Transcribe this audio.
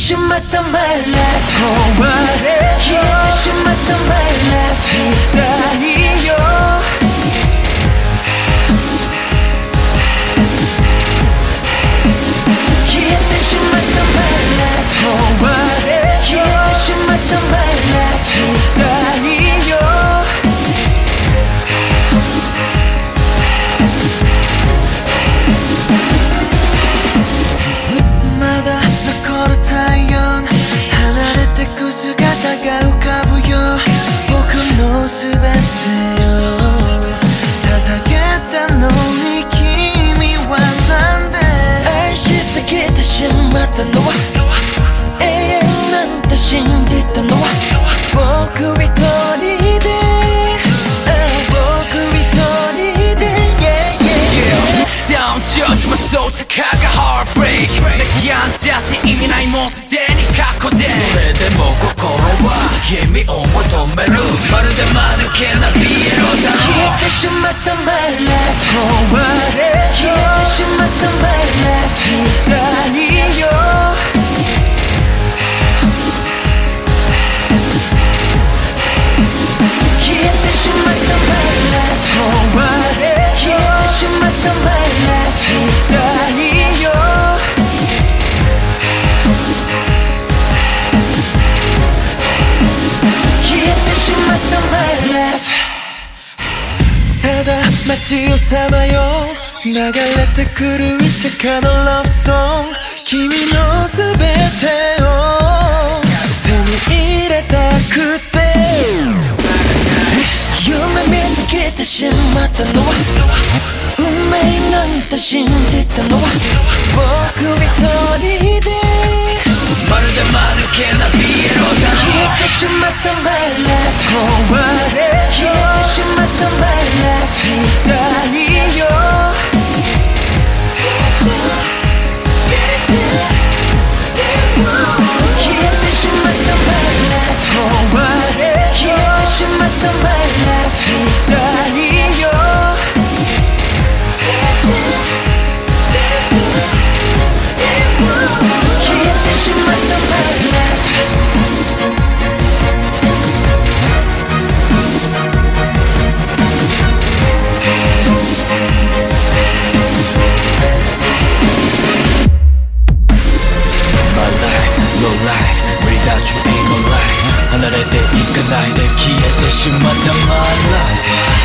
しまった my life 終われ消えてしまった my life 痛いよ消えてしまった my life 終われ消えてしまった my life 痛いよまだ残る太陽離れてく姿が浮かぶよ僕の全てを捧げたのに君はなんで愛しすぎてしまったのは永遠なんて信じたのは僕一人で僕一人で yeah Don't judge my soul たかが heartbreak 泣きやんじゃって意味ないもんすでに過去でそれでも心は君を求めるまるで間抜けなピエロだろ消えてしまった my life 終われ消えてしまった my life 痛いよ消えてしまった my life 終われ消えてしまった my life 痛いよ消えてしまった my life ただ街をさまよう流れてくる一かのラブソング君の全てを手に入れたくて夢見すぎてしまったのは運命なんて信じたのは僕一人でまるで間抜けなピエロだろ消えてしまった my life 終われ消えてしまった my life 痛いよ消えてしまった my life 終われ消えてしまった my life 痛いよ消えてしまった my life No lie, without you ain't no lie 離れていかないで消えてしまった my life